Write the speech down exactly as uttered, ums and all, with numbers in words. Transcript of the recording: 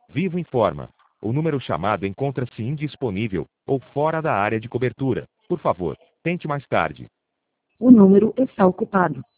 Vivo informa. O número chamado encontra-se indisponível ou fora da área de cobertura. Por favor, tente mais tarde. O número está ocupado.